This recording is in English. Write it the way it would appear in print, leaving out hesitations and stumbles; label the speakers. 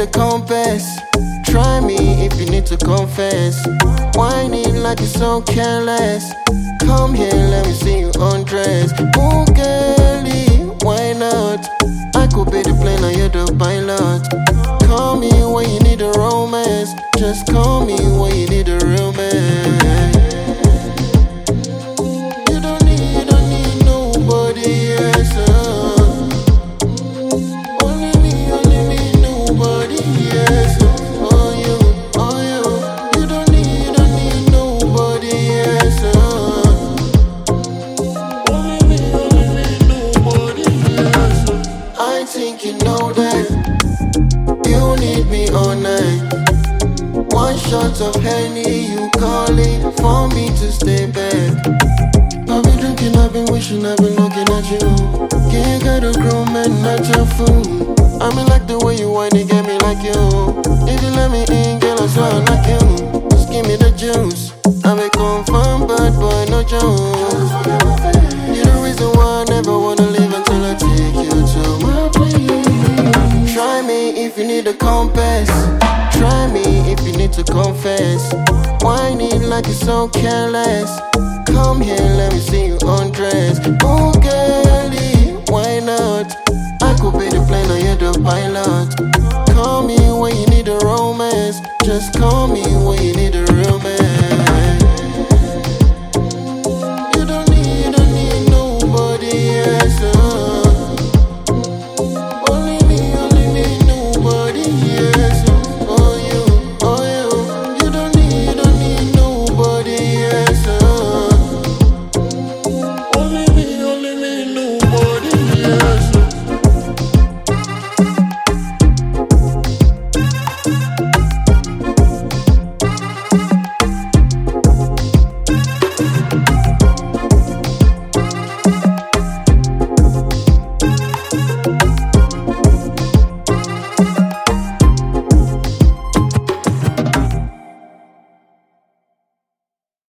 Speaker 1: need a compass. Try me if you need to confess. Whining like you're so careless. Come here, let me see you undress. Oh girlie, why not? I could be the plane and you're the pilot. Call me when you need a romance. Just call me when you need a real man. You don't need nobody else. Only me, nobody else. Oh you. You don't need nobody else. Only me, nobody else. I think you know that you need me all night. One shot of Henny, you calling for me to stay back. I've been drinking, I've been wishing, I've been looking at you. Can't get a grown man, not your fool. I mean like the way you whine, it get me like you. If you let me in, girl, I swear I'll knock you. Just give me the juice. I'm a confirmed bad boy, no joke. You're the reason why I never wanna leave until I take you to my place. Try me if you need a compass. Try me if you need to confess. Whining like you're so careless. Come here, let me see you undress. Oh girlie, why not? I could be the plane and you're the pilot. Call me when you need a romance. Just call me when you need a real man.